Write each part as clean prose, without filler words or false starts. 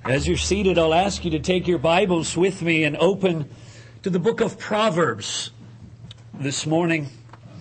As you're seated, I'll ask you to take your Bibles with me and open to the book of Proverbs. This morning,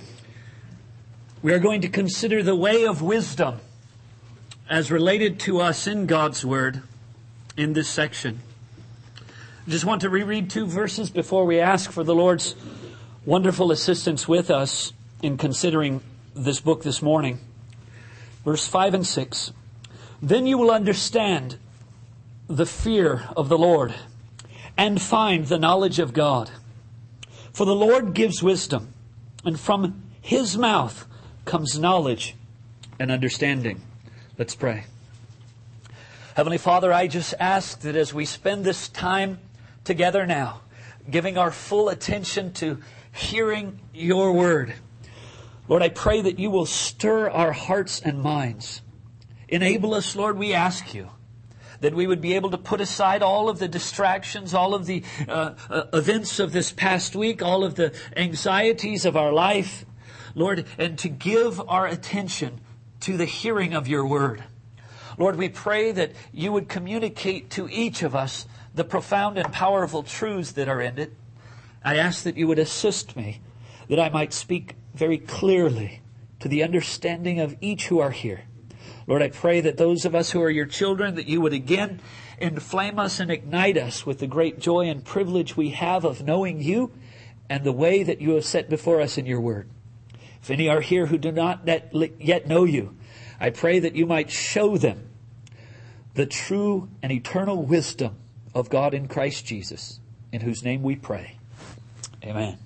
we are going to consider the way of wisdom as related to us in God's Word in this section. I just want to reread 2 verses before we ask for the Lord's wonderful assistance with us in considering this book this morning. Verse 5 and 6. Then you will understand the fear of the Lord and find the knowledge of God. For the Lord gives wisdom, and from His mouth comes knowledge and understanding. Let's pray. Heavenly Father, I just ask that as we spend this time together now, giving our full attention to hearing your word, Lord, I pray that you will stir our hearts and minds. Enable us, Lord, we ask you, that we would be able to put aside all of the distractions, all of the events of this past week, all of the anxieties of our life, Lord, and to give our attention to the hearing of your word. Lord, we pray that you would communicate to each of us the profound and powerful truths that are in it. I ask that you would assist me, that I might speak very clearly to the understanding of each who are here. Lord, I pray that those of us who are your children, that you would again inflame us and ignite us with the great joy and privilege we have of knowing you and the way that you have set before us in your word. If any are here who do not yet know you, I pray that you might show them the true and eternal wisdom of God in Christ Jesus, in whose name we pray. Amen.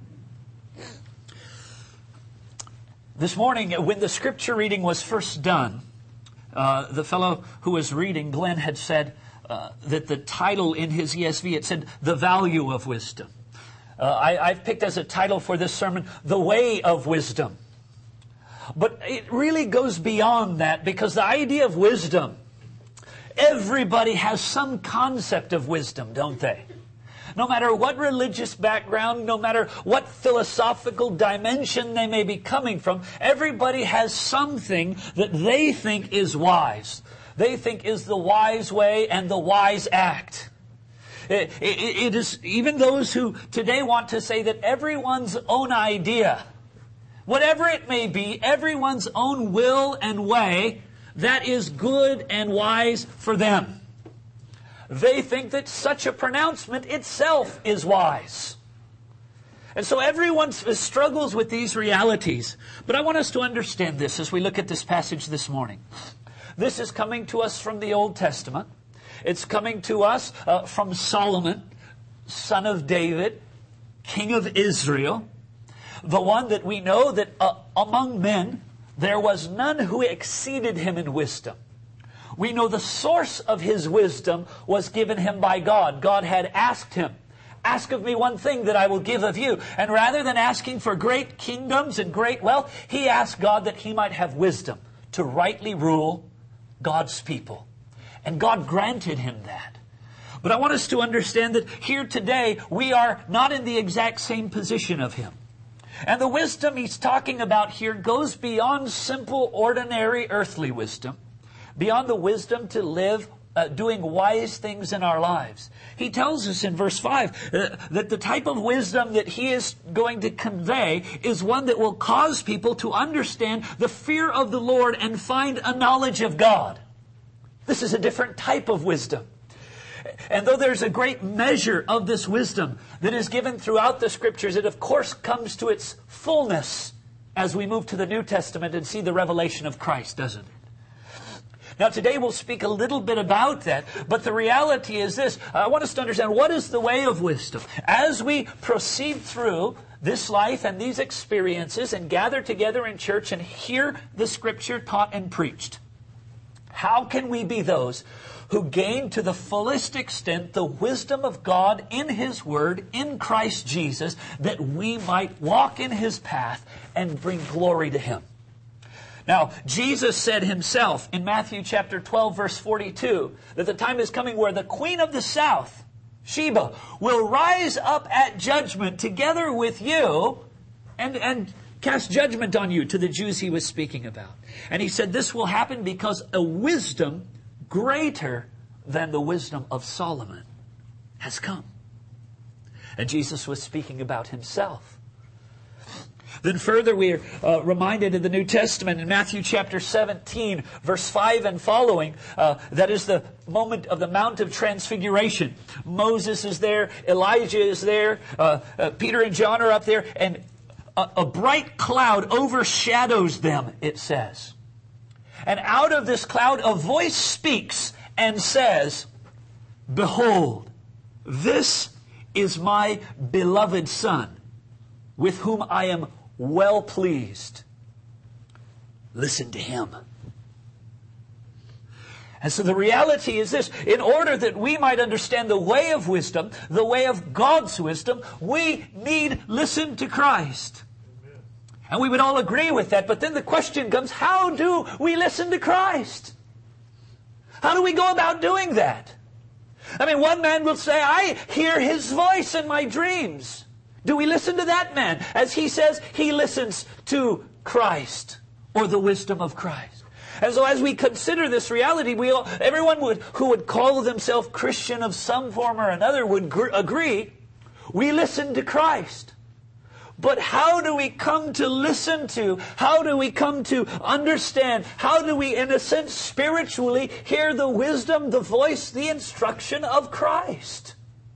This morning, when the scripture reading was first done, the fellow who was reading, Glenn, had said that the title in his ESV, it said, The Value of Wisdom. I've picked as a title for this sermon, The Way of Wisdom. But it really goes beyond that, because the idea of wisdom, everybody has some concept of wisdom, don't they? No matter what religious background, no matter what philosophical dimension they may be coming from, everybody has something that they think is wise. They think is the wise way and the wise act. It is even those who today want to say that everyone's own idea, whatever it may be, everyone's own will and way, that is good and wise for them. They think that such a pronouncement itself is wise. And so everyone struggles with these realities. But I want us to understand this as we look at this passage this morning. This is coming to us from the Old Testament. It's coming to us from Solomon, son of David, king of Israel. The one that we know that among men there was none who exceeded him in wisdom. We know the source of his wisdom was given him by God. God had asked him, ask of me one thing that I will give of you. And rather than asking for great kingdoms and great wealth, he asked God that he might have wisdom to rightly rule God's people. And God granted him that. But I want us to understand that here today, we are not in the exact same position of him. And the wisdom he's talking about here goes beyond simple, ordinary, earthly wisdom. Beyond the wisdom to live doing wise things in our lives. He tells us in verse 5 that the type of wisdom that he is going to convey is one that will cause people to understand the fear of the Lord and find a knowledge of God. This is a different type of wisdom. And though there's a great measure of this wisdom that is given throughout the Scriptures, it of course comes to its fullness as we move to the New Testament and see the revelation of Christ, doesn't it? Now today we'll speak a little bit about that, but the reality is this. I want us to understand, what is the way of wisdom? As we proceed through this life and these experiences and gather together in church and hear the Scripture taught and preached, how can we be those who gain to the fullest extent the wisdom of God in His Word, in Christ Jesus, that we might walk in His path and bring glory to Him? Now, Jesus said himself in Matthew chapter 12, verse 42, that the time is coming where the queen of the south, Sheba, will rise up at judgment together with you and cast judgment on you, to the Jews he was speaking about. And he said this will happen because a wisdom greater than the wisdom of Solomon has come. And Jesus was speaking about himself. Then further we are reminded in the New Testament in Matthew chapter 17, verse 5 and following, that is the moment of the Mount of Transfiguration. Moses is there, Elijah is there, Peter and John are up there, and a bright cloud overshadows them, it says. And out of this cloud a voice speaks and says, "Behold, this is my beloved Son, with whom I am well pleased. Listen to him." And so the reality is this: in order that we might understand the way of wisdom, the way of God's wisdom, we need listen to Christ. And we would all agree with that, but then the question comes, how do we listen to Christ? How do we go about doing that? I mean, one man will say, "I hear his voice in my dreams." Do we listen to that man? As he says, he listens to Christ, or the wisdom of Christ. And so as we consider this reality, everyone who would call themselves Christian of some form or another would agree, we listen to Christ. But how do we come to listen to? How do we come to understand? How do we, in a sense, spiritually hear the wisdom, the voice, the instruction of Christ?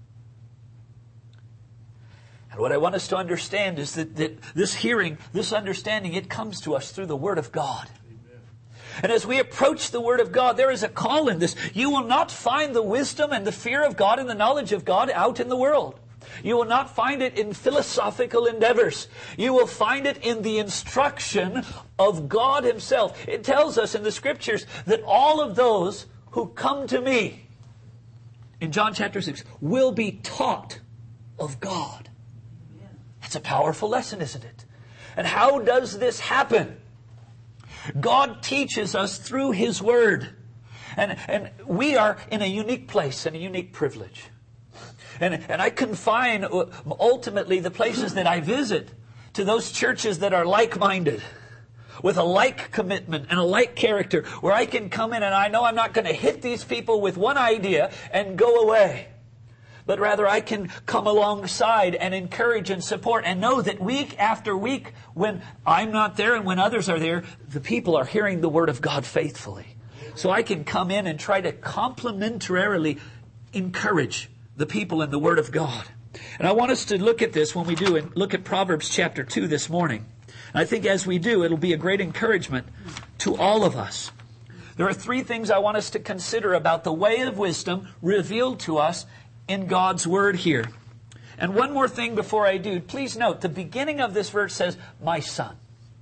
And what I want us to understand is that this hearing, this understanding, it comes to us through the Word of God. Amen. And as we approach the Word of God, there is a call in this. You will not find the wisdom and the fear of God and the knowledge of God out in the world. You will not find it in philosophical endeavors. You will find it in the instruction of God Himself. It tells us in the Scriptures that all of those who come to me, in John chapter 6, will be taught of God. That's a powerful lesson, isn't it? And how does this happen? God teaches us through His Word. And we are in a unique place and a unique privilege. And I confine ultimately the places that I visit to those churches that are like-minded, with a like commitment and a like character, where I can come in and I know I'm not going to hit these people with one idea and go away. But rather I can come alongside and encourage and support and know that week after week, when I'm not there and when others are there, the people are hearing the Word of God faithfully. So I can come in and try to complementarily encourage the people in the Word of God. And I want us to look at this when we do, and look at Proverbs chapter 2 this morning. And I think as we do, it'll be a great encouragement to all of us. There are three things I want us to consider about the way of wisdom revealed to us in God's Word here. And one more thing before I do, please note, the beginning of this verse says, "My son."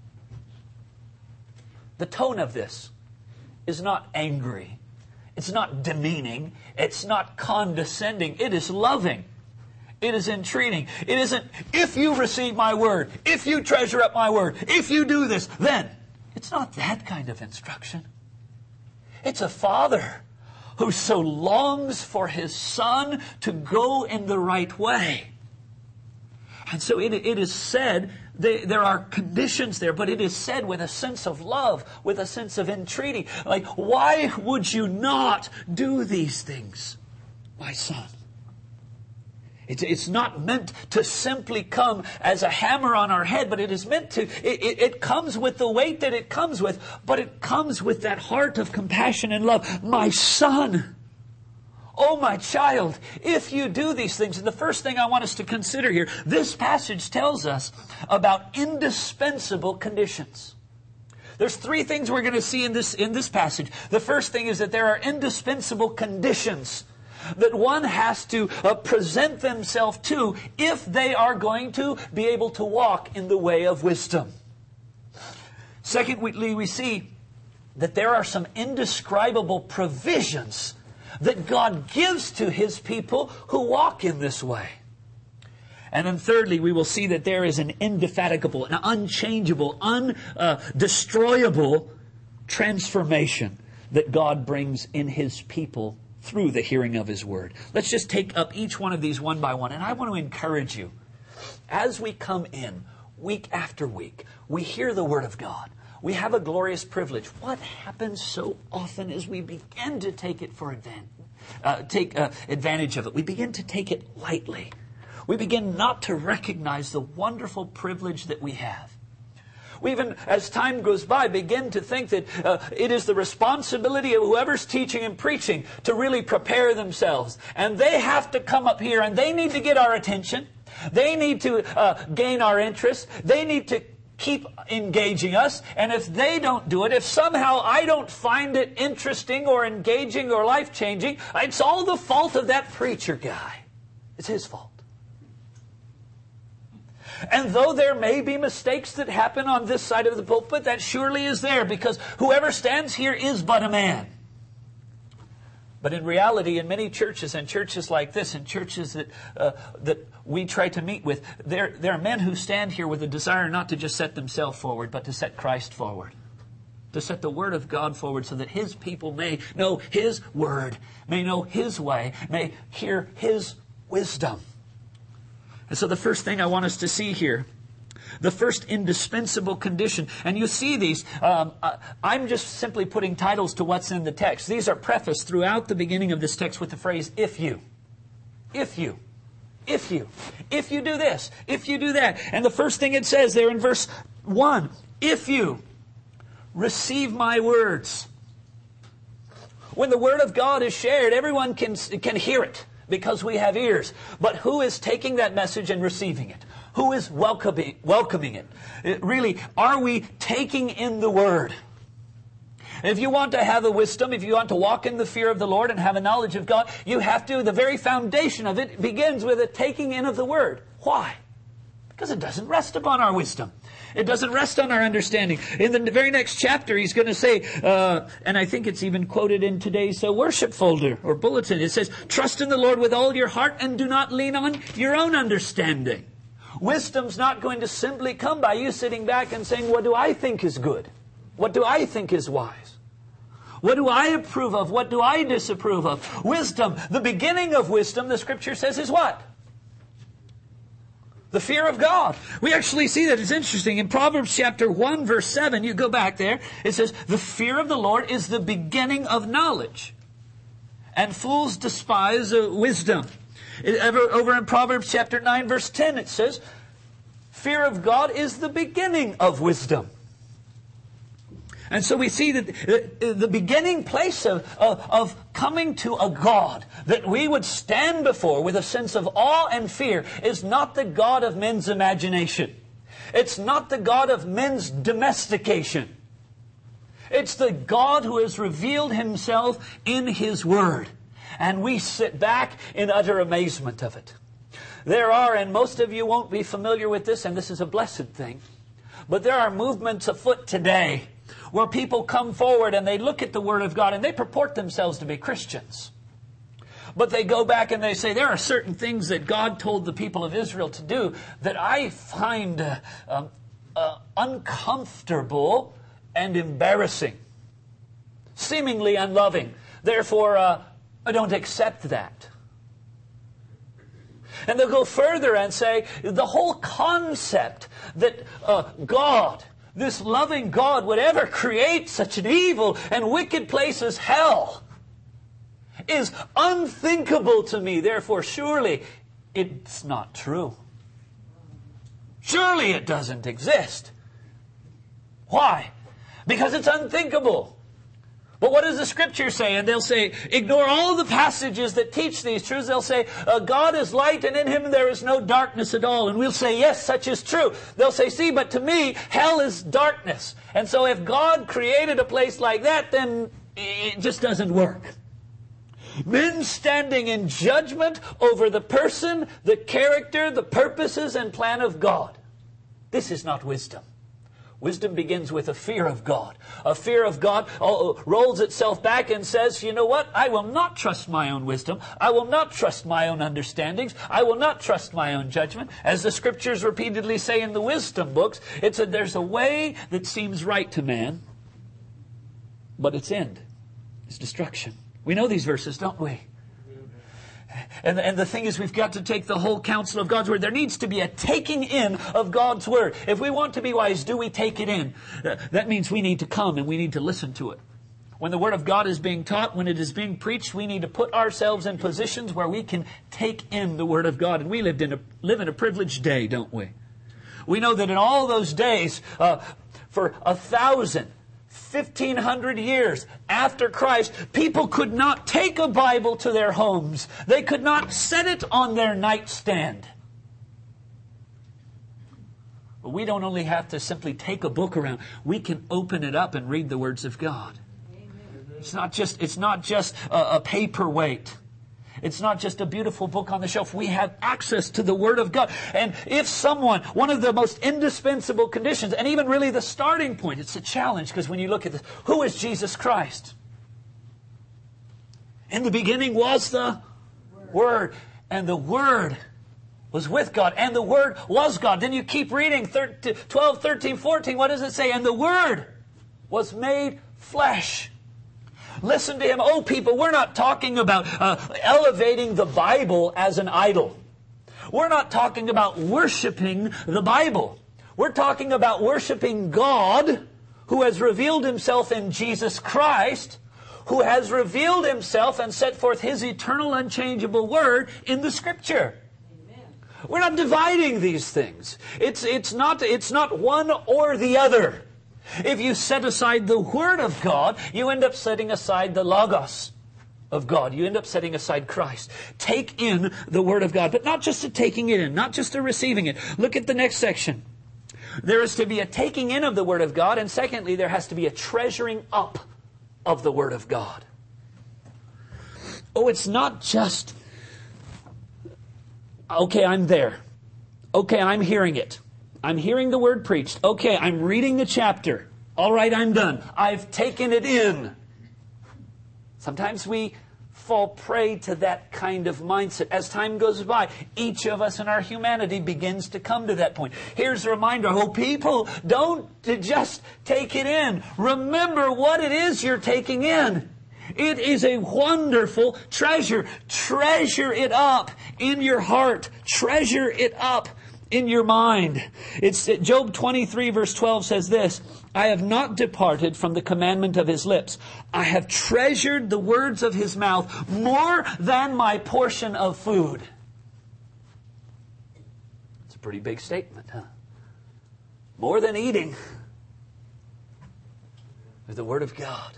The tone of this is not angry. It's not demeaning. It's not condescending. It is loving. It is entreating. It isn't, "If you receive my word, if you treasure up my word, if you do this, then." It's not that kind of instruction. It's a father who so longs for his son to go in the right way. And so it is said, there are conditions there, but it is said with a sense of love, with a sense of entreaty. Like, "Why would you not do these things, my son?" It's not meant to simply come as a hammer on our head, but it is meant to, it comes with the weight that it comes with, but it comes with that heart of compassion and love. "My son, oh my child, if you do these things." And the first thing I want us to consider here, this passage tells us about indispensable conditions. There's three things we're going to see in this passage. The first thing is that there are indispensable conditions that one has to present themselves to if they are going to be able to walk in the way of wisdom. Secondly, we see that there are some indescribable provisions that God gives to His people who walk in this way. And then thirdly, we will see that there is an indefatigable, an unchangeable, undestroyable transformation that God brings in His people through the hearing of His Word. Let's just take up each one of these one by one. And I want to encourage you, as we come in week after week, we hear the Word of God. We have a glorious privilege. What happens so often is we begin to take it for take advantage of it. We begin to take it lightly. We begin not to recognize the wonderful privilege that we have. We even, as time goes by, begin to think that it is the responsibility of whoever's teaching and preaching to really prepare themselves. And they have to come up here and they need to get our attention. They need to gain our interest. They need to keep engaging us. And if they don't do it, if somehow I don't find it interesting or engaging or life-changing, it's all the fault of that preacher guy. It's his fault. And though there may be mistakes that happen on this side of the pulpit, that surely is there, because whoever stands here is but a man. But in reality, in many churches, and churches like this, and churches that we try to meet with, there are men who stand here with a desire not to just set themselves forward, but to set Christ forward. To set the Word of God forward so that His people may know His Word, may know His way, may hear His wisdom. And so the first thing I want us to see here, the first indispensable condition, and you see these, I'm just simply putting titles to what's in the text. These are prefaced throughout the beginning of this text with the phrase, if you. If you. If you. If you do this. If you do that. And the first thing it says there in verse 1, if you receive my words. When the Word of God is shared, everyone can hear it, because we have ears. But who is taking that message and receiving it? Who is welcoming it? Really, are we taking in the Word? If you want to have a wisdom, if you want to walk in the fear of the Lord and have a knowledge of God, you have to, the very foundation of it begins with a taking in of the Word. Why? Because it doesn't rest upon our wisdom. It doesn't rest on our understanding. In the very next chapter, he's going to say, and I think it's even quoted in today's worship folder or bulletin. It says, trust in the Lord with all your heart and do not lean on your own understanding. Wisdom's not going to simply come by you sitting back and saying, what do I think is good? What do I think is wise? What do I approve of? What do I disapprove of? Wisdom, the beginning of wisdom, the Scripture says, is what? The fear of God. We actually see that. It's interesting. In Proverbs chapter 1, verse 7, you go back there, it says, the fear of the Lord is the beginning of knowledge, and fools despise wisdom. Over in Proverbs chapter 9, verse 10, it says, fear of God is the beginning of wisdom. And so we see that the beginning place of coming to a God that we would stand before with a sense of awe and fear is not the God of men's imagination. It's not the God of men's domestication. It's the God who has revealed Himself in His Word. And we sit back in utter amazement of it. There are, and most of you won't be familiar with this, and this is a blessed thing, but there are movements afoot today where people come forward and they look at the Word of God and they purport themselves to be Christians. But they go back and they say, there are certain things that God told the people of Israel to do that I find uncomfortable and embarrassing, seemingly unloving. Therefore, I don't accept that. And they'll go further and say, the whole concept that God, this loving God, would ever create such an evil and wicked place as hell is unthinkable to me. Therefore, surely it's not true. Surely it doesn't exist. Why? Because it's unthinkable. But what does the Scripture say? And they'll say, ignore all the passages that teach these truths. They'll say, God is light and in Him there is no darkness at all. And we'll say, yes, such is true. They'll say, see, but to me, hell is darkness. And so if God created a place like that, then it just doesn't work. Men standing in judgment over the person, the character, the purposes and plan of God. This is not wisdom. Wisdom begins with a fear of God. A fear of God rolls itself back and says, you know what? I will not trust my own wisdom. I will not trust my own understandings. I will not trust my own judgment. As the Scriptures repeatedly say in the wisdom books, there's a way that seems right to man, but its end is destruction. We know these verses, don't we? And the thing is, we've got to take the whole counsel of God's Word. There needs to be a taking in of God's Word. If we want to be wise, do we take it in? That means we need to come and we need to listen to it. When the Word of God is being taught, when it is being preached, we need to put ourselves in positions where we can take in the Word of God. And we live in a privileged day, don't we? We know that in all those days, for 1,000, 1,500 years after Christ, people could not take a Bible to their homes. They could not set it on their nightstand. But we don't only have to simply take a book around. We can open it up and read the words of God. It's not just a paperweight. It's not just a beautiful book on the shelf. We have access to the Word of God. And if someone, one of the most indispensable conditions, and even really the starting point, it's a challenge, because when you look at this, who is Jesus Christ? In the beginning was the Word, and the Word was with God, and the Word was God. Then you keep reading 12, 13, 14. What does it say? And the Word was made flesh. Listen to Him. Oh, people, we're not talking about elevating the Bible as an idol. We're not talking about worshiping the Bible. We're talking about worshiping God, who has revealed Himself in Jesus Christ, who has revealed Himself and set forth His eternal, unchangeable Word in the Scripture. Amen. We're not dividing these things. It's not one or the other. If you set aside the Word of God, you end up setting aside the Logos of God. You end up setting aside Christ. Take in the Word of God, but not just a taking it in, not just a receiving it. Look at the next section. There is to be a taking in of the Word of God, and secondly, there has to be a treasuring up of the Word of God. Oh, it's not just, okay, I'm there. Okay, I'm hearing it. I'm hearing the Word preached. Okay, I'm reading the chapter. All right, I'm done. I've taken it in. Sometimes we fall prey to that kind of mindset. As time goes by, each of us in our humanity begins to come to that point. Here's a reminder, oh people, don't just take it in. Remember what it is you're taking in. It is a wonderful treasure. Treasure it up in your heart. Treasure it up in your mind. It's Job 23 verse 12 says this, I have not departed from the commandment of His lips. I have treasured the words of His mouth more than my portion of food. It's a pretty big statement, huh? More than eating is the Word of God.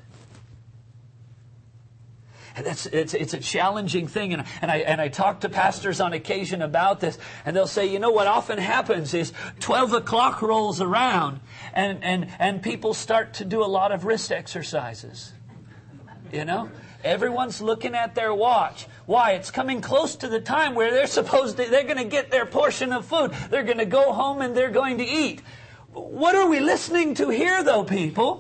And it's a challenging thing, and I talk to pastors on occasion about this, and they'll say, you know what often happens is 12 o'clock rolls around, and people start to do a lot of wrist exercises. You know? Everyone's looking at their watch. Why? It's coming close to the time where they're going to get their portion of food. They're going to go home and they're going to eat. What are we listening to here, though, people?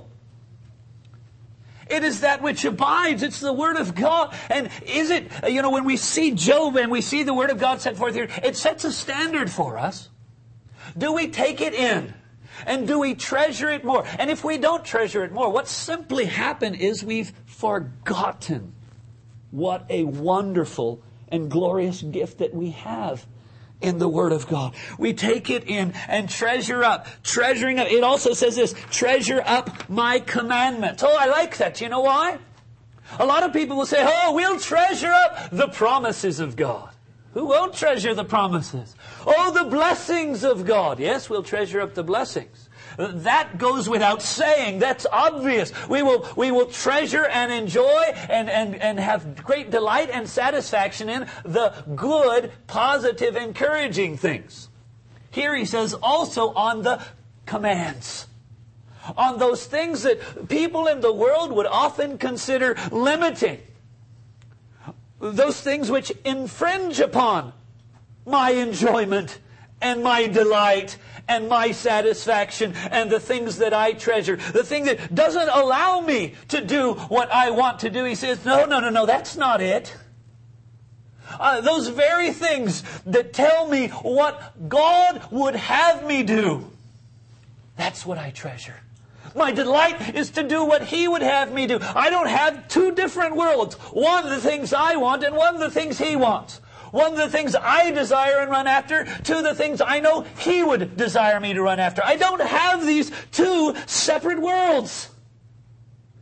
It is that which abides. It's the Word of God. And is it, when we see Job and we see the Word of God set forth here, it sets a standard for us. Do we take it in? And do we treasure it more? And if we don't treasure it more, what's simply happened is we've forgotten what a wonderful and glorious gift that we have in the Word of God. We take it in and treasure up. Treasuring up. It also says this, treasure up my commandments. Oh, I like that. You know why? A lot of people will say, oh, we'll treasure up the promises of God. Who won't treasure the promises? Oh, the blessings of God. Yes, we'll treasure up the blessings. That goes without saying. That's obvious. We will treasure and enjoy and have great delight and satisfaction in the good, positive, encouraging things. Here he says also on the commands. On those things that people in the world would often consider limiting. Those things which infringe upon my enjoyment and my delight and my satisfaction and the things that I treasure. The thing that doesn't allow me to do what I want to do. He says, no, that's not it. Those very things that tell me what God would have me do. That's what I treasure. My delight is to do what He would have me do. I don't have two different worlds. One of the things I want and one of the things He wants. One of the things I desire and run after, two of the things I know He would desire me to run after. I don't have these two separate worlds.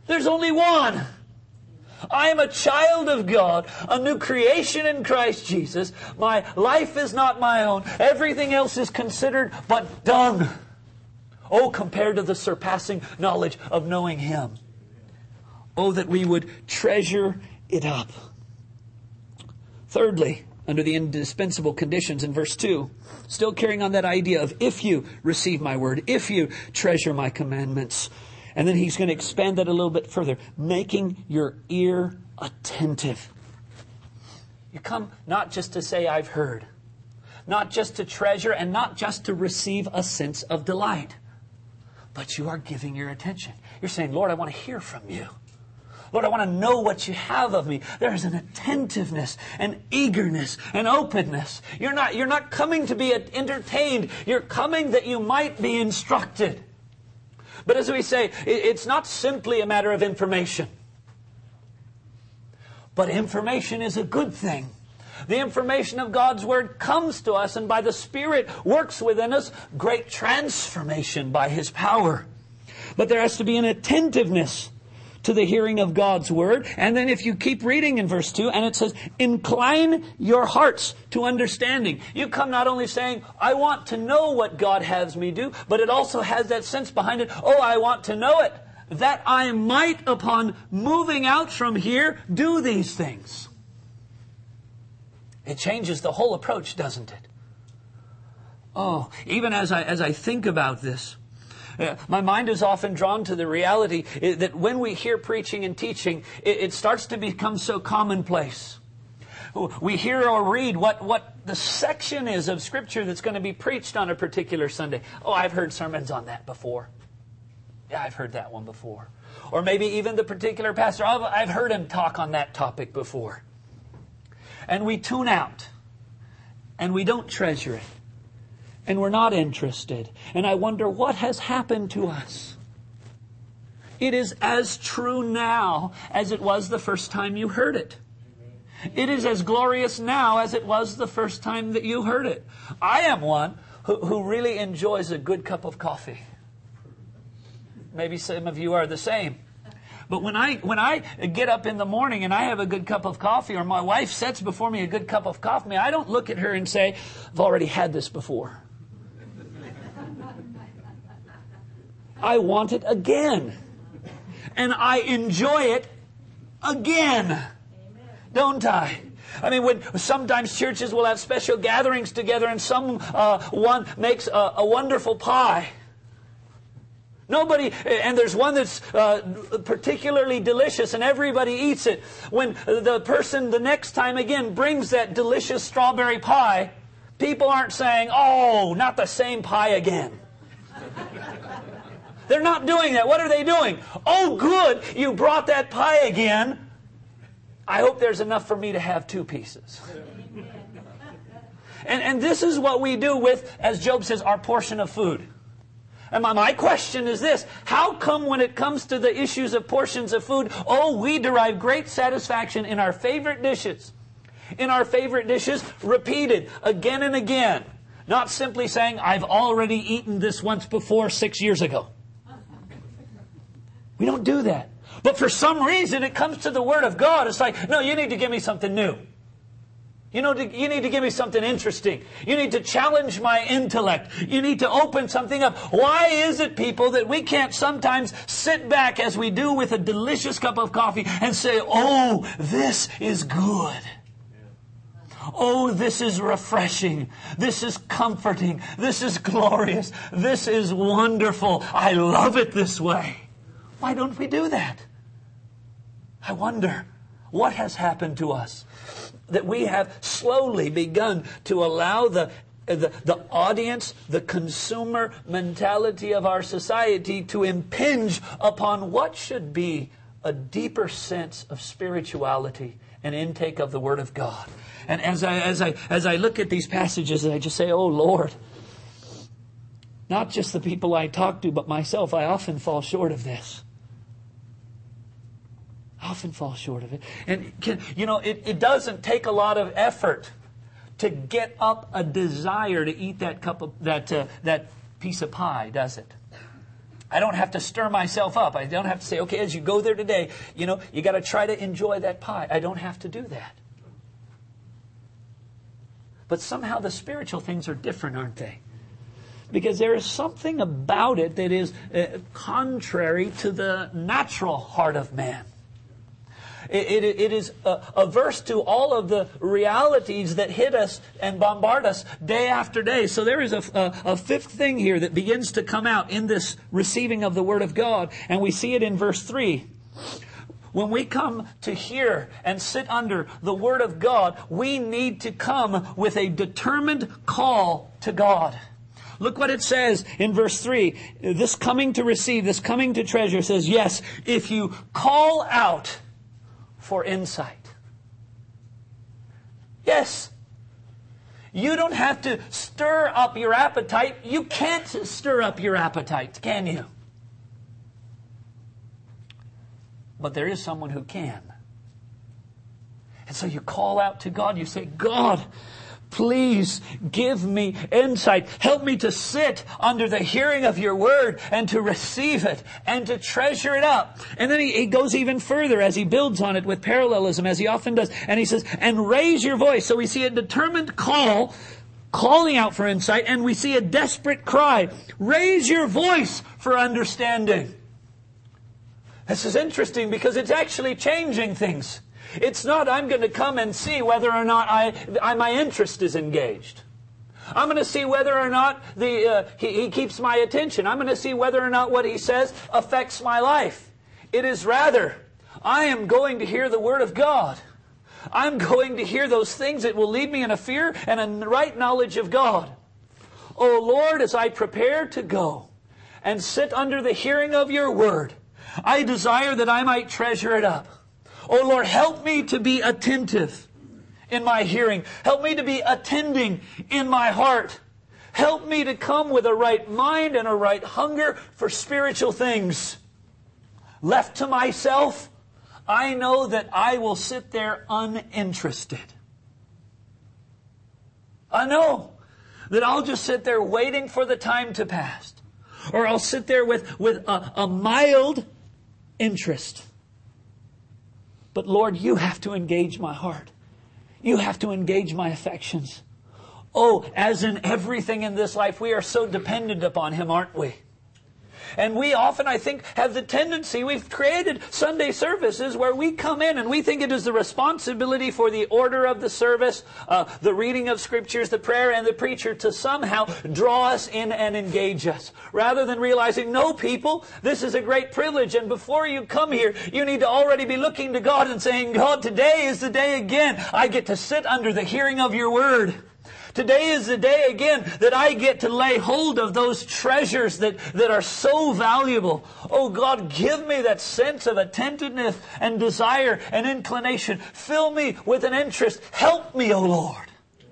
There's only one. I am a child of God, a new creation in Christ Jesus. My life is not my own. Everything else is considered but dung. Oh, compared to the surpassing knowledge of knowing Him. Oh, that we would treasure it up. Thirdly, under the indispensable conditions in verse 2, still carrying on that idea of if you receive my word, if you treasure my commandments. And then he's going to expand that a little bit further, making your ear attentive. You come not just to say, I've heard, not just to treasure, and not just to receive a sense of delight, but you are giving your attention. You're saying, Lord, I want to hear from you. Lord, I want to know what you have of me. There is an attentiveness, an eagerness, an openness. You're not coming to be entertained. You're coming that you might be instructed. But as we say, it's not simply a matter of information. But information is a good thing. The information of God's Word comes to us, and by the Spirit works within us great transformation by His power. But there has to be an attentiveness to the hearing of God's Word. And then if you keep reading in verse 2, and it says, incline your hearts to understanding. You come not only saying, I want to know what God has me do, but it also has that sense behind it, oh, I want to know it, that I might, upon moving out from here, do these things. It changes the whole approach, doesn't it? Oh, even as I think about this, my mind is often drawn to the reality that when we hear preaching and teaching, it starts to become so commonplace. We hear or read what the section is of Scripture that's going to be preached on a particular Sunday. Oh, I've heard sermons on that before. Yeah, I've heard that one before. Or maybe even the particular pastor, I've heard him talk on that topic before. And we tune out. And we don't treasure it. And we're not interested. And I wonder what has happened to us. It is as true now as it was the first time you heard it. It is as glorious now as it was the first time that you heard it. I am one who really enjoys a good cup of coffee. Maybe some of you are the same. But when I get up in the morning and I have a good cup of coffee, or my wife sets before me a good cup of coffee, I don't look at her and say, I've already had this before. I want it again. And I enjoy it again. Amen. Don't I? I mean, when sometimes churches will have special gatherings together and one makes a wonderful pie. And there's one that's particularly delicious and everybody eats it. When the person the next time again brings that delicious strawberry pie, people aren't saying, oh, not the same pie again. They're not doing that. What are they doing? Oh, good, you brought that pie again. I hope there's enough for me to have 2 pieces. And this is what we do with, as Job says, our portion of food. And my question is this: how come when it comes to the issues of portions of food, we derive great satisfaction in our favorite dishes? In our favorite dishes, repeated again and again. Not simply saying, I've already eaten this once before 6 years ago. We don't do that. But for some reason, it comes to the Word of God. It's like, no, you need to give me something new. You need to give me something interesting. You need to challenge my intellect. You need to open something up. Why is it, people, that we can't sometimes sit back as we do with a delicious cup of coffee and say, oh, this is good. Oh, this is refreshing. This is comforting. This is glorious. This is wonderful. I love it this way. Why don't we do that? I wonder what has happened to us that we have slowly begun to allow the audience, the consumer mentality of our society to impinge upon what should be a deeper sense of spirituality and intake of the Word of God. And as I look at these passages, I just say, oh Lord, not just the people I talk to, but myself, I often fall short of this. Often fall short of it. And it doesn't take a lot of effort to get up a desire to eat that piece of pie, does it? I don't have to stir myself up. I don't have to say, okay, as you go there today, you got to try to enjoy that pie. I don't have to do that. But somehow the spiritual things are different, aren't they? Because there is something about it that is contrary to the natural heart of man. It is averse to all of the realities that hit us and bombard us day after day. So there is a fifth thing here that begins to come out in this receiving of the Word of God. And we see it in verse 3. When we come to hear and sit under the Word of God, we need to come with a determined call to God. Look what it says in verse 3. This coming to receive, this coming to treasure says, yes, if you call out for insight. Yes. You don't have to stir up your appetite. You can't stir up your appetite, can you? But there is someone who can. And so you call out to God. You say, God, please give me insight. Help me to sit under the hearing of your word and to receive it and to treasure it up. And then he goes even further as he builds on it with parallelism, as he often does. And he says, and raise your voice. So we see a determined call, calling out for insight, and we see a desperate cry. Raise your voice for understanding. This is interesting because it's actually changing things. It's not, I'm going to come and see whether or not my interest is engaged. I'm going to see whether or not he keeps my attention. I'm going to see whether or not what he says affects my life. It is rather, I am going to hear the Word of God. I'm going to hear those things that will lead me in a fear and a right knowledge of God. Oh Lord, as I prepare to go and sit under the hearing of your Word, I desire that I might treasure it up. Oh Lord, help me to be attentive in my hearing. Help me to be attending in my heart. Help me to come with a right mind and a right hunger for spiritual things. Left to myself, I know that I will sit there uninterested. I know that I'll just sit there waiting for the time to pass. Or I'll sit there with a mild interest. But Lord, you have to engage my heart. You have to engage my affections. Oh, as in everything in this life, we are so dependent upon Him, aren't we? And we often, I think, have the tendency, we've created Sunday services where we come in and we think it is the responsibility for the order of the service, the reading of scriptures, the prayer, and the preacher to somehow draw us in and engage us. Rather than realizing, no, people, this is a great privilege. And before you come here, you need to already be looking to God and saying, God, today is the day again. I get to sit under the hearing of your word. Today is the day again that I get to lay hold of those treasures that are so valuable. Oh God, give me that sense of attentiveness and desire and inclination. Fill me with an interest. Help me, oh Lord.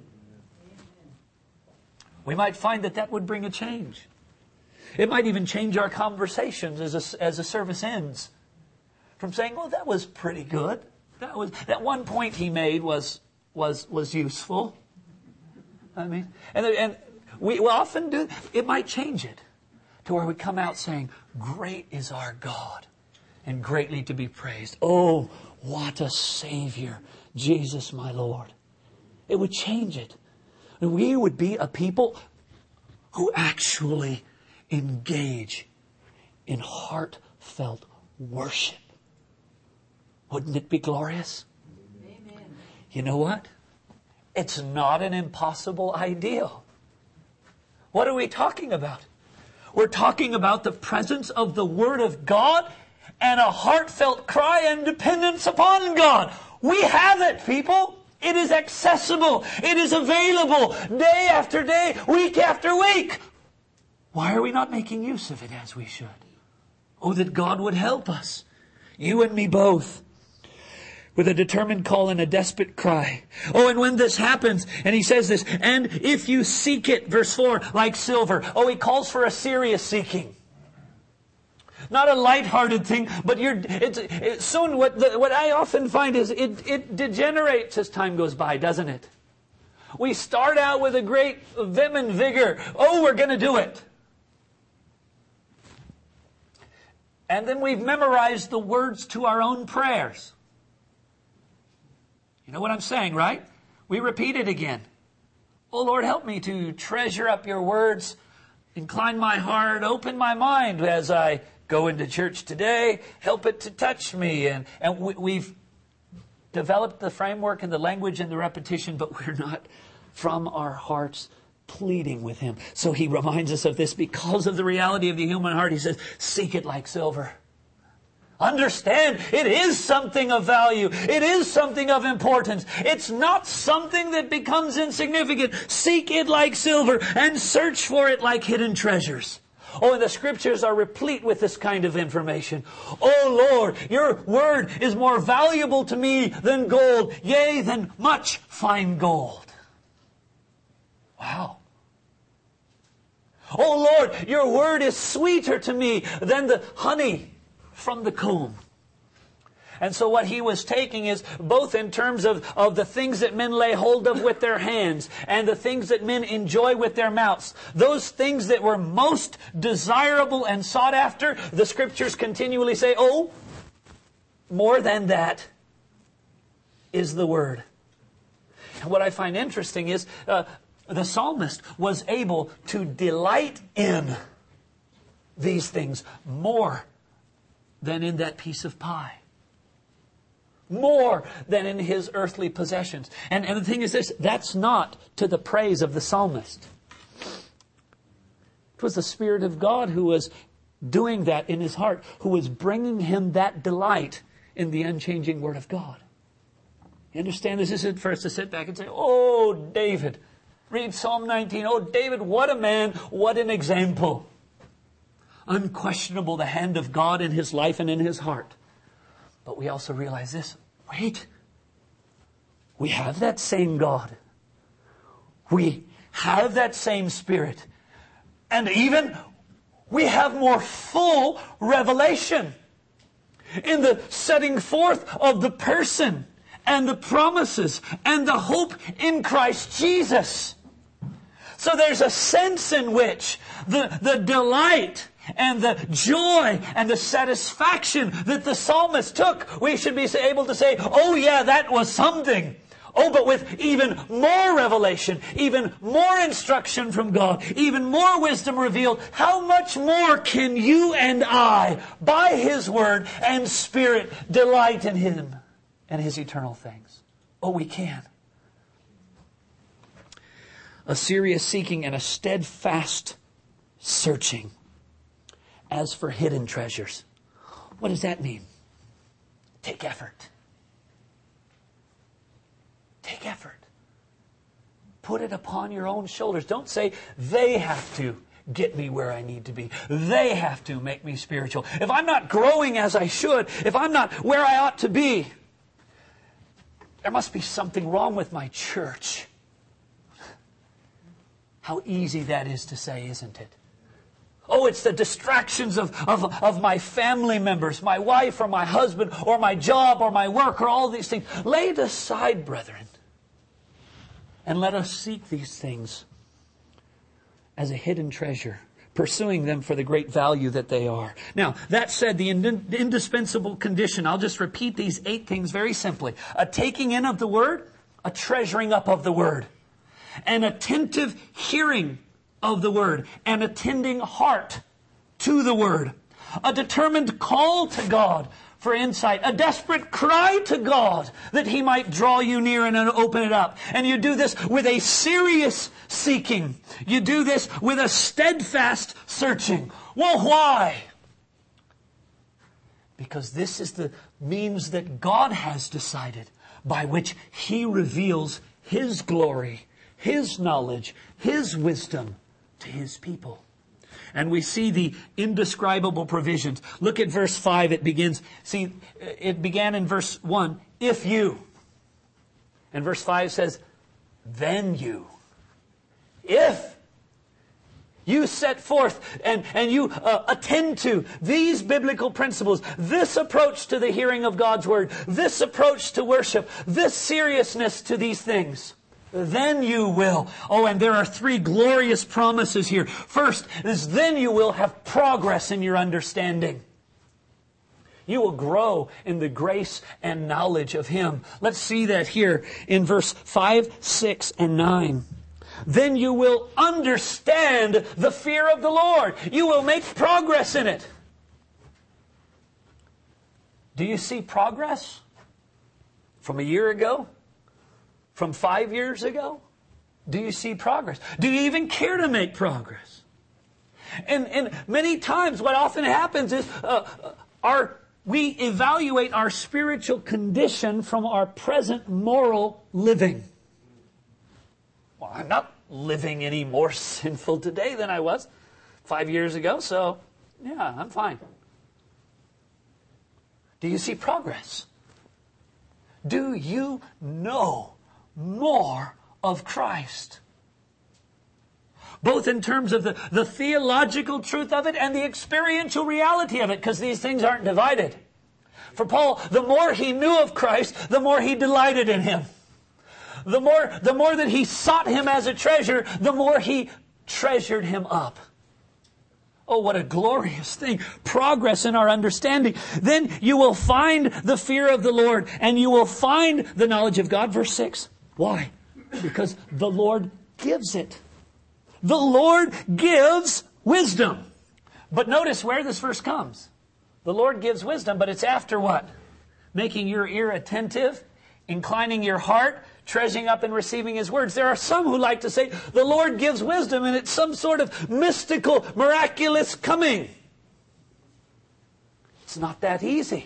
We might find that would bring a change. It might even change our conversations as a service ends. From saying, well, that was pretty good. That one point he made was useful. I mean, and we often do. It might change it to where we come out saying, great is our God and greatly to be praised. Oh, what a Savior, Jesus my Lord. It would change it. We would be a people who actually engage in heartfelt worship. Wouldn't it be glorious? Amen. You know what? It's not an impossible ideal. What are we talking about? We're talking about the presence of the Word of God and a heartfelt cry and dependence upon God. We have it, people. It is accessible. It is available day after day, week after week. Why are we not making use of it as we should? Oh, that God would help us. You and me both. With a determined call and a desperate cry. Oh, and when this happens, and he says this, and if you seek it, verse 4, like silver. Oh, he calls for a serious seeking. Not a lighthearted thing, but soon what I often find is it degenerates as time goes by, doesn't it? We start out with a great vim and vigor. Oh, we're going to do it. And then we've memorized the words to our own prayers. You know what I'm saying, right? We repeat it again. Oh Lord, help me to treasure up your words. Incline my heart, open my mind as I go into church today. Help it to touch me. And we've developed the framework and the language and the repetition, but we're not from our hearts pleading with Him. So He reminds us of this because of the reality of the human heart. He says, seek it like silver. Understand, it is something of value. It is something of importance. It's not something that becomes insignificant. Seek it like silver and search for it like hidden treasures. Oh, and the Scriptures are replete with this kind of information. Oh Lord, your word is more valuable to me than gold, yea, than much fine gold. Wow. Oh Lord, your word is sweeter to me than the honey from the comb. And so what he was taking is both in terms of the things that men lay hold of with their hands and the things that men enjoy with their mouths. Those things that were most desirable and sought after, the Scriptures continually say, oh, more than that is the Word. And what I find interesting is the psalmist was able to delight in these things more than in that piece of pie. More than in his earthly possessions. And the thing is this, that's not to the praise of the psalmist. It was the Spirit of God who was doing that in his heart, who was bringing him that delight in the unchanging Word of God. You understand? This isn't for us to sit back and say, oh, David, read Psalm 19. Oh, David, what a man, what an example. Unquestionable the hand of God in his life and in his heart. But we also realize this. Wait. We have that same God. We have that same Spirit. And even we have more full revelation in the setting forth of the person and the promises and the hope in Christ Jesus. So there's a sense in which the delight and the joy and the satisfaction that the psalmist took, we should be able to say, oh yeah, that was something. Oh, but with even more revelation, even more instruction from God, even more wisdom revealed, how much more can you and I, by His Word and Spirit, delight in Him and His eternal things? Oh, we can. A serious seeking and a steadfast searching. As for hidden treasures, what does that mean? Take effort. Take effort. Put it upon your own shoulders. Don't say, they have to get me where I need to be. They have to make me spiritual. If I'm not growing as I should, if I'm not where I ought to be, there must be something wrong with my church. How easy that is to say, isn't it? Oh, it's the distractions of my family members, my wife or my husband or my job or my work or all these things. Lay it aside, brethren. And let us seek these things as a hidden treasure, pursuing them for the great value that they are. Now, that said, the indispensable condition, I'll just repeat these 8 things very simply. A taking in of the Word, a treasuring up of the Word, an attentive hearing of the Word, an attending heart to the Word, a determined call to God for insight, a desperate cry to God that He might draw you near and open it up. And you do this with a serious seeking. You do this with a steadfast searching. Well, why? Because this is the means that God has decided by which He reveals His glory, His knowledge, His wisdom to His people. And we see the indescribable provisions. Look at verse 5. It begins, see, it began in verse 1, if you. And verse 5 says, then you. If you set forth and you attend to these biblical principles, this approach to the hearing of God's Word, this approach to worship, this seriousness to these things, then you will. Oh, and there are 3 glorious promises here. First is then you will have progress in your understanding. You will grow in the grace and knowledge of Him. Let's see that here in verse 5, 6, and 9. Then you will understand the fear of the Lord. You will make progress in it. Do you see progress? From a year ago? From 5 years ago? Do you see progress? Do you even care to make progress? And many times what often happens is we evaluate our spiritual condition from our present moral living. Well, I'm not living any more sinful today than I was 5 years ago, so yeah, I'm fine. Do you see progress? Do you know more of Christ? Both in terms of the theological truth of it and the experiential reality of it, because these things aren't divided. For Paul, the more he knew of Christ, the more he delighted in Him. The more that he sought Him as a treasure, the more he treasured Him up. Oh, what a glorious thing. Progress in our understanding. Then you will find the fear of the Lord, and you will find the knowledge of God. Verse 6. Why? Because the Lord gives it. The Lord gives wisdom. But notice where this verse comes. The Lord gives wisdom, but it's after what? Making your ear attentive, inclining your heart, treasuring up and receiving His words. There are some who like to say, the Lord gives wisdom, and it's some sort of mystical, miraculous coming. It's not that easy.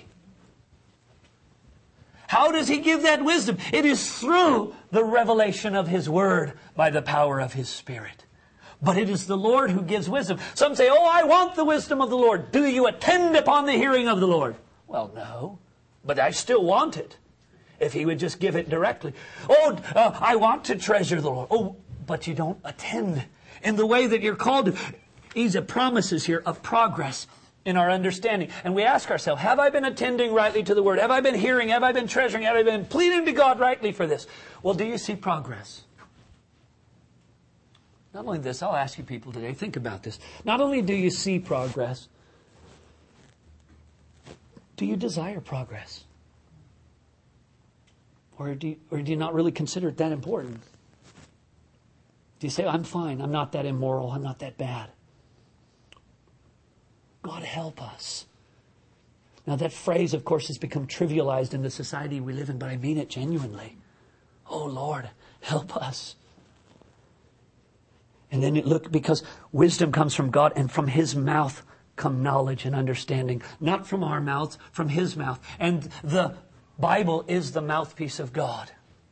How does He give that wisdom? It is through the revelation of His Word by the power of His Spirit. But it is the Lord who gives wisdom. Some say, oh, I want the wisdom of the Lord. Do you attend upon the hearing of the Lord? Well, no. But I still want it. If He would just give it directly. Oh, I want to treasure the Lord. Oh, but you don't attend in the way that you're called to. These are promises here of progress in our understanding. And we ask ourselves, have I been attending rightly to the Word? Have I been hearing? Have I been treasuring? Have I been pleading to God rightly for this? Well, do you see progress? Not only this, I'll ask you people today, think about this. Not only do you see progress, do you desire progress? Or do you not really consider it that important? Do you say, I'm fine, I'm not that immoral, I'm not that bad? God help us. Now that phrase, of course, has become trivialized in the society we live in, but I mean it genuinely. Oh Lord, help us. And then look, because wisdom comes from God, and from His mouth come knowledge and understanding. Not from our mouths, from His mouth. And the Bible is the mouthpiece of God.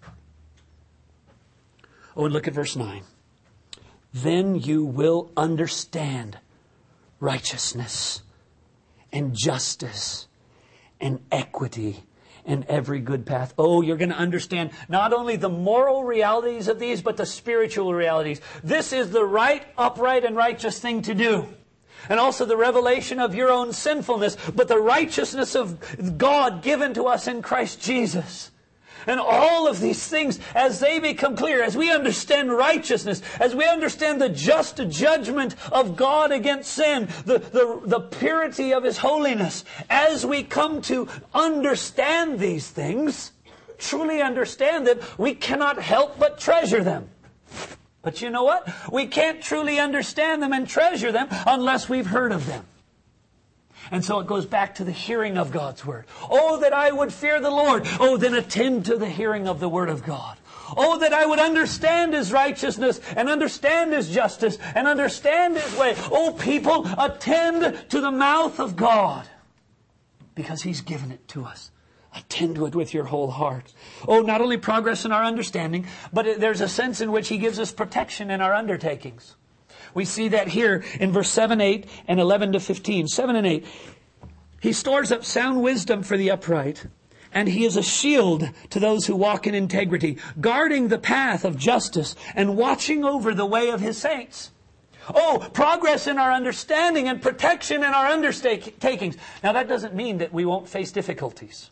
Oh, and look at verse 9. Then you will understand righteousness and justice and equity and every good path. Oh, you're going to understand not only the moral realities of these, but the spiritual realities. This is the right, upright, and righteous thing to do. And also the revelation of your own sinfulness, but the righteousness of God given to us in Christ Jesus. And all of these things, as they become clear, as we understand righteousness, as we understand the just judgment of God against sin, the purity of His holiness, as we come to understand these things, truly understand them, we cannot help but treasure them. But you know what? We can't truly understand them and treasure them unless we've heard of them. And so it goes back to the hearing of God's Word. Oh, that I would fear the Lord. Oh, then attend to the hearing of the Word of God. Oh, that I would understand His righteousness and understand His justice and understand His way. Oh, people, attend to the mouth of God because He's given it to us. Attend to it with your whole heart. Oh, not only progress in our understanding, but there's a sense in which He gives us protection in our undertakings. We see that here in verse 7, 8, and 11 to 15. 7 and 8. He stores up sound wisdom for the upright, and He is a shield to those who walk in integrity, guarding the path of justice and watching over the way of His saints. Oh, progress in our understanding and protection in our undertakings. Now that doesn't mean that we won't face difficulties.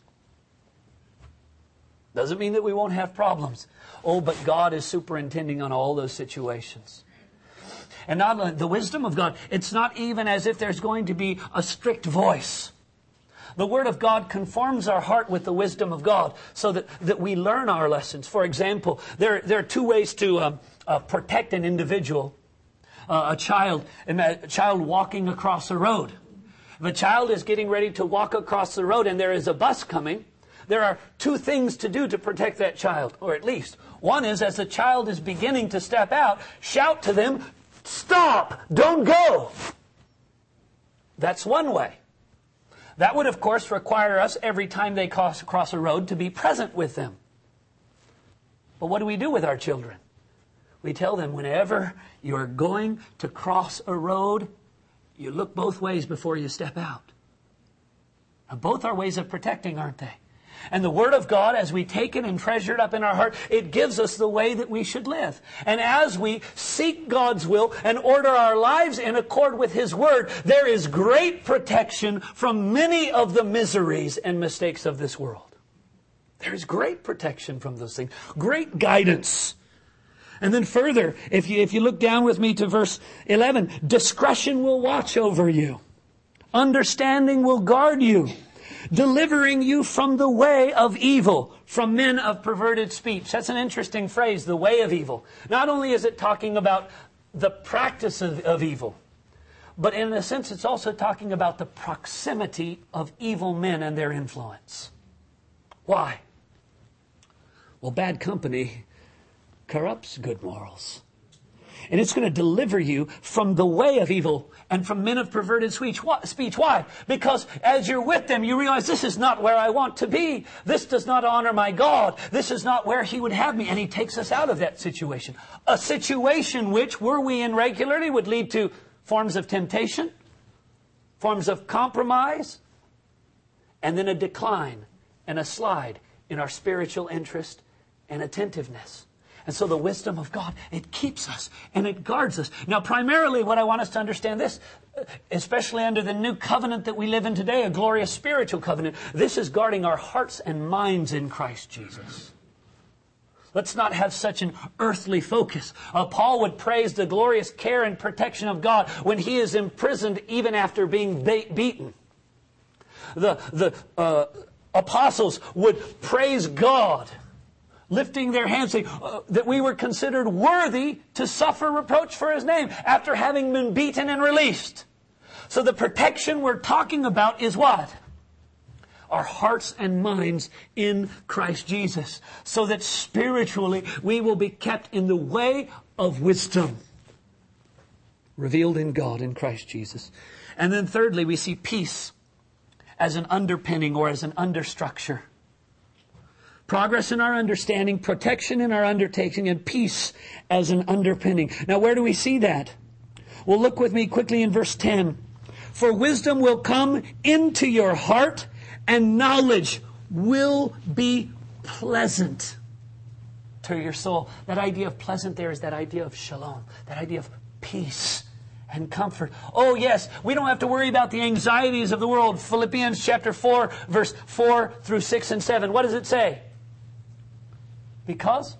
Doesn't mean that we won't have problems. Oh, but God is superintending on all those situations. And not the wisdom of God, it's not even as if there's going to be a strict voice. The Word of God conforms our heart with the wisdom of God so that we learn our lessons. For example, there are two ways to protect an individual. A child walking across a road. If a child is getting ready to walk across the road and there is a bus coming, there are two things to do to protect that child, or at least. One is, as the child is beginning to step out, shout to them, "Stop! Don't go!" That's one way. That would, of course, require us, every time they cross a road, to be present with them. But what do we do with our children? We tell them, whenever you're going to cross a road, you look both ways before you step out. Now, both are ways of protecting, aren't they? And the Word of God, as we take it and treasure it up in our heart, it gives us the way that we should live. And as we seek God's will and order our lives in accord with His Word, there is great protection from many of the miseries and mistakes of this world. There is great protection from those things. Great guidance. And then further, if you look down with me to verse 11, discretion will watch over you. Understanding will guard you, delivering you from the way of evil, from men of perverted speech. That's an interesting phrase, the way of evil. Not only is it talking about the practice of evil, but in a sense it's also talking about the proximity of evil men and their influence. Why? Well, bad company corrupts good morals. And it's going to deliver you from the way of evil and from men of perverted speech. Why? Because as you're with them, you realize this is not where I want to be. This does not honor my God. This is not where He would have me. And He takes us out of that situation. A situation which, were we in regularly, would lead to forms of temptation, forms of compromise, and then a decline and a slide in our spiritual interest and attentiveness. And so the wisdom of God, it keeps us and it guards us. Now, primarily what I want us to understand this, especially under the new covenant that we live in today, a glorious spiritual covenant, this is guarding our hearts and minds in Christ Jesus. Let's not have such an earthly focus. Paul would praise the glorious care and protection of God when he is imprisoned even after being beaten. The apostles would praise God, lifting their hands, saying that we were considered worthy to suffer reproach for His name after having been beaten and released. So the protection we're talking about is what? Our hearts and minds in Christ Jesus, so that spiritually we will be kept in the way of wisdom revealed in God in Christ Jesus. And then thirdly, we see peace as an underpinning or as an understructure. Progress in our understanding, protection in our undertaking, and peace as an underpinning. Now, where do we see that? Well, look with me quickly in verse 10. For wisdom will come into your heart, and knowledge will be pleasant to your soul. That idea of pleasant there is that idea of shalom, that idea of peace and comfort. Oh yes, we don't have to worry about the anxieties of the world. Philippians chapter 4, verse 4 through 6 and 7. What does it say? Because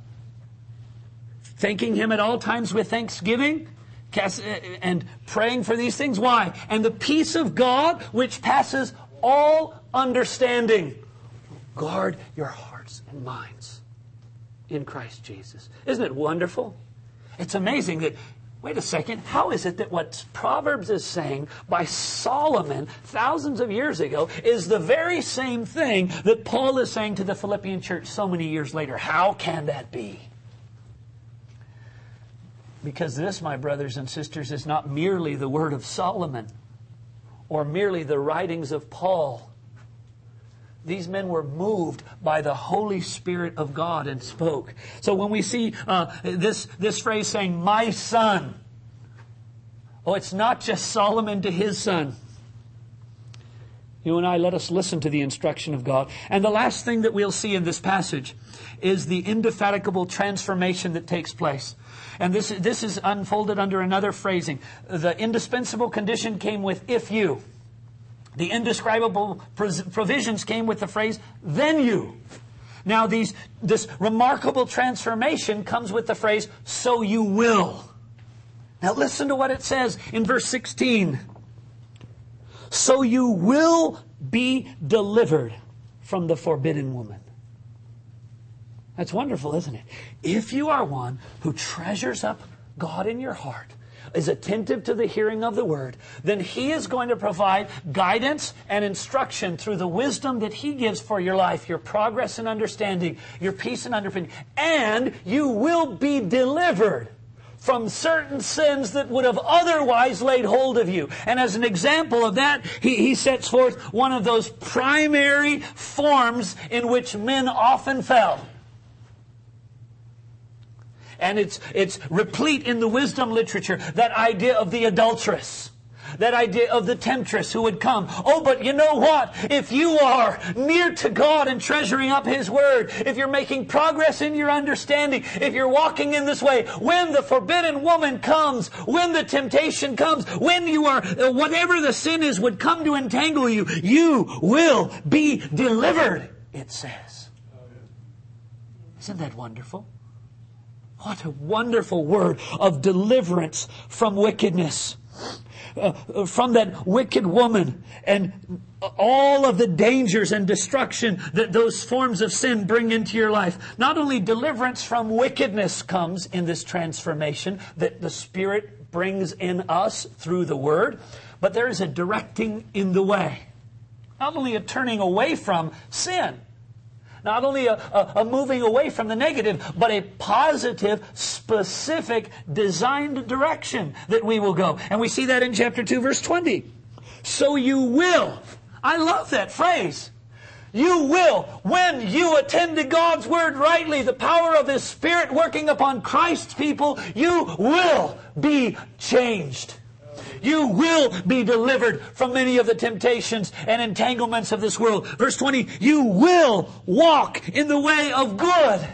thanking Him at all times with thanksgiving and praying for these things. Why? And the peace of God, which passes all understanding, guard your hearts and minds in Christ Jesus. Isn't it wonderful? It's amazing that, wait a second, how is it that what Proverbs is saying by Solomon thousands of years ago is the very same thing that Paul is saying to the Philippian church so many years later? How can that be? Because this, my brothers and sisters, is not merely the word of Solomon or merely the writings of Paul. These men were moved by the Holy Spirit of God and spoke. So when we see this phrase saying, my son, it's not just Solomon to his son. You and I, let us listen to the instruction of God. And the last thing that we'll see in this passage is the indefatigable transformation that takes place. And this is unfolded under another phrasing. The indispensable condition came with if you. The indescribable provisions came with the phrase, then you. Now this remarkable transformation comes with the phrase, so you will. Now listen to what it says in verse 16. So you will be delivered from the forbidden woman. That's wonderful, isn't it? If you are one who treasures up God in your heart, is attentive to the hearing of the Word, then He is going to provide guidance and instruction through the wisdom that He gives for your life, your progress and understanding, your peace and understanding, and you will be delivered from certain sins that would have otherwise laid hold of you. And as an example of that, he sets forth one of those primary forms in which men often fell. And it's replete in the wisdom literature, that idea of the adulteress, that idea of the temptress who would come. Oh, but you know what? If you are near to God and treasuring up His Word, if you're making progress in your understanding, if you're walking in this way, when the forbidden woman comes, when the temptation comes, when you are, whatever the sin is would come to entangle you, you will be delivered, it says. Isn't that wonderful? What a wonderful word of deliverance from wickedness. From that wicked woman and all of the dangers and destruction that those forms of sin bring into your life. Not only deliverance from wickedness comes in this transformation that the Spirit brings in us through the Word, but there is a directing in the way. Not only a turning away from sin, not only a moving away from the negative, but a positive, specific, designed direction that we will go. And we see that in chapter 2, verse 20. So you will. I love that phrase. You will, when you attend to God's Word rightly, the power of His Spirit working upon Christ's people, you will be changed. You will be delivered from many of the temptations and entanglements of this world. Verse 20, you will walk in the way of good.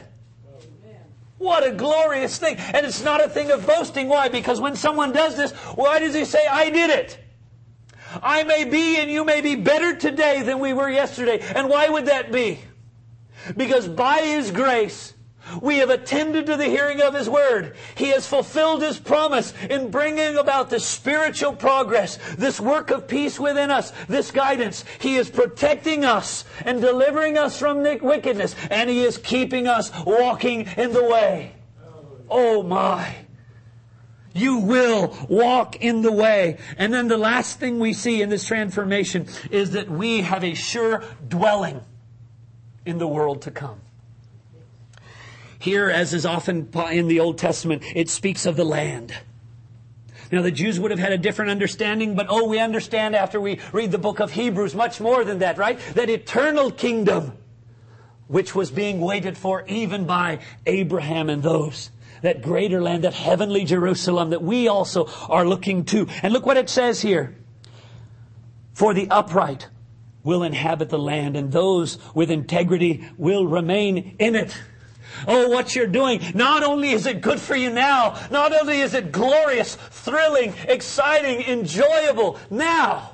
What a glorious thing. And it's not a thing of boasting. Why? Because when someone does this, why does he say, I did it? I may be and you may be better today than we were yesterday. And why would that be? Because by His grace, we have attended to the hearing of His Word. He has fulfilled His promise in bringing about this spiritual progress, this work of peace within us, this guidance. He is protecting us and delivering us from wickedness, and He is keeping us walking in the way. Oh my! You will walk in the way. And then the last thing we see in this transformation is that we have a sure dwelling in the world to come. Here, as is often in the Old Testament, it speaks of the land. Now, the Jews would have had a different understanding, but we understand after we read the book of Hebrews much more than that, right? That eternal kingdom, which was being waited for even by Abraham and those. That greater land, that heavenly Jerusalem that we also are looking to. And look what it says here. For the upright will inhabit the land, and those with integrity will remain in it. Oh, what you're doing, not only is it good for you now, not only is it glorious, thrilling, exciting, enjoyable now,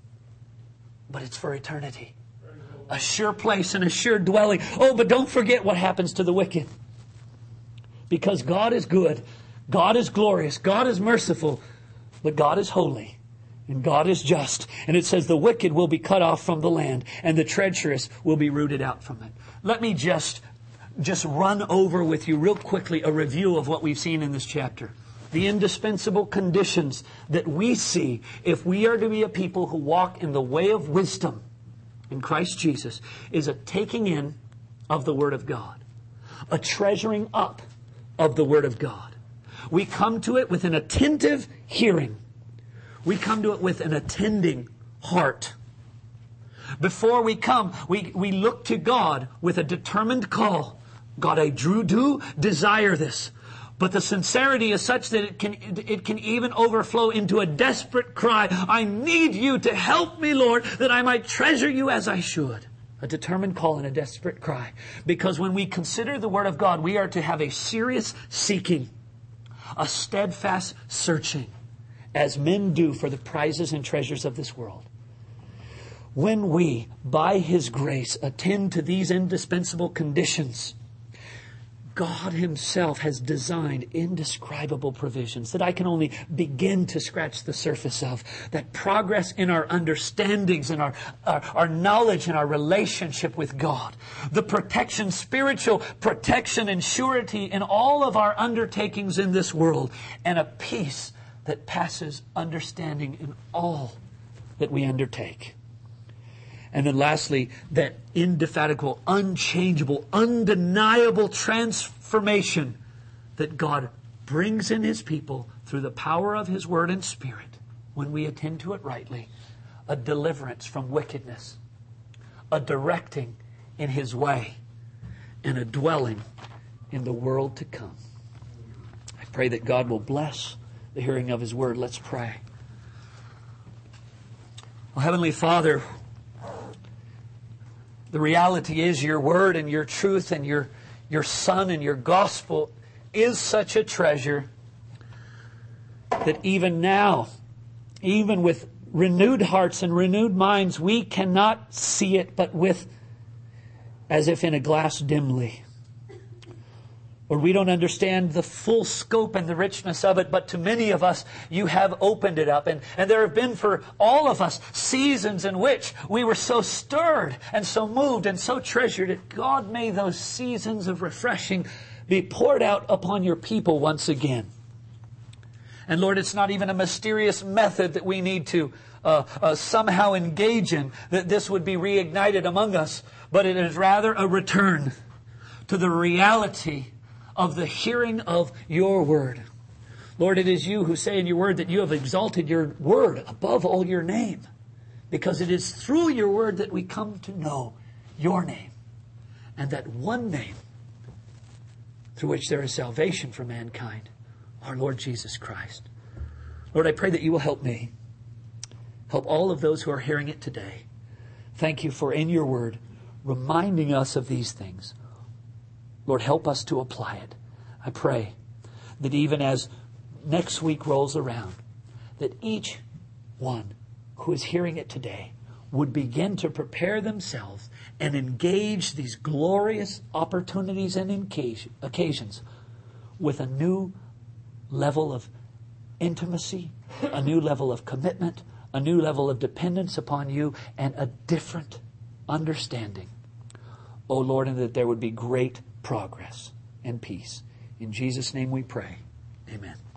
but it's for eternity. A sure place and a sure dwelling. Oh, but don't forget what happens to the wicked. Because God is good, God is glorious, God is merciful, but God is holy. And God is just. And it says the wicked will be cut off from the land, and the treacherous will be rooted out from it. Let me just run over with you real quickly a review of what we've seen in this chapter. The indispensable conditions that we see if we are to be a people who walk in the way of wisdom in Christ Jesus is a taking in of the Word of God, a treasuring up of the Word of God. We come to it with an attentive hearing. We come to it with an attending heart. Before we come, we look to God with a determined call. God, I do desire this. But the sincerity is such that it can even overflow into a desperate cry. I need you to help me, Lord, that I might treasure you as I should. A determined call and a desperate cry. Because when we consider the Word of God, we are to have a serious seeking, a steadfast searching, as men do for the prizes and treasures of this world. When we, by His grace, attend to these indispensable conditions, God Himself has designed indescribable provisions that I can only begin to scratch the surface of. That progress in our understandings and our knowledge and our relationship with God. The protection, spiritual protection and surety in all of our undertakings in this world. And a peace that passes understanding in all that we undertake. And then lastly, that indefatigable, unchangeable, undeniable transformation that God brings in His people through the power of His Word and Spirit when we attend to it rightly. A deliverance from wickedness, a directing in His way, and a dwelling in the world to come. I pray that God will bless the hearing of His Word. Let's pray. Oh, Heavenly Father, the reality is Your Word and Your truth and Your Son and Your gospel is such a treasure that even now, even with renewed hearts and renewed minds, we cannot see it but with as if in a glass dimly. Or we don't understand the full scope and the richness of it, but to many of us, You have opened it up. And there have been for all of us seasons in which we were so stirred and so moved and so treasured it. God, may those seasons of refreshing be poured out upon Your people once again. And Lord, it's not even a mysterious method that we need to somehow engage in, that this would be reignited among us, but it is rather a return to the reality of the hearing of Your Word. Lord, it is You who say in Your Word that You have exalted Your Word above all Your name, because it is through Your Word that we come to know Your name, and that one name through which there is salvation for mankind, our Lord Jesus Christ. Lord, I pray that You will help me, help all of those who are hearing it today. Thank You for in Your Word reminding us of these things. Lord, help us to apply it. I pray that even as next week rolls around, that each one who is hearing it today would begin to prepare themselves and engage these glorious opportunities and occasions with a new level of intimacy, a new level of commitment, a new level of dependence upon You, and a different understanding. Oh Lord, and that there would be great progress and peace. In Jesus' name we pray. Amen.